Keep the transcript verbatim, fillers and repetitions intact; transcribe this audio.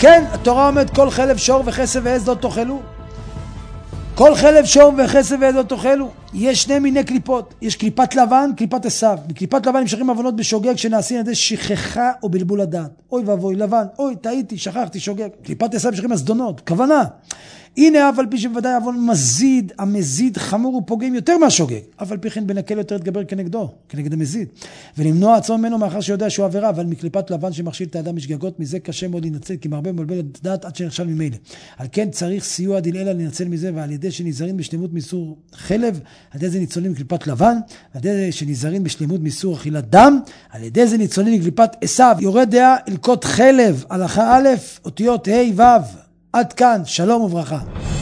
כן, התורה אומרת כל חלב שור וכסף ועז לא תאכלו. כל חלב שור וכסף ועז לא תאכלו. יש שני מיני קליפות, יש קליפת לבן, קליפת עשיו. מקליפת לבן נמשכים עוונות בשוגג שנעשים על ידי שכחה או בלבול הדעת. אוי ואבוי, לבן, אוי, טעיתי, שכחתי, שוגג. קליפת עשיו נמשכים הזדונות, כוונה. הנה אף על פי שבוודאי עוון מזיד, המזיד חמור ופוגם יותר מהשוגג. אף על פי כן בנקל יותר התגבר כנגדו, כנגד המזיד. ולמנוע עצמו ממנו מאחר שיודע שהוא עבירה, אבל מקליפת לבן שמכשיל את האדם משגגות, מזה קשה מאוד להינצל, כי מרבה מבלבל את דעת עד שנחשב ממילא. על כן צריך סיוע דלעילא להינצל מזה, ועל ידי שנזהרים בשלמות מיסור חלב, על ידי זה ניצולים מקליפת לבן, על ידי זה שנזהרים בשלמות מיסור אכילת דם, על ידי זה ניצולים מקליפת עשיו. יורד דעה אלקות חלב, הלכה א', אותיות ה' ו'. עד כאן, שלום וברכה.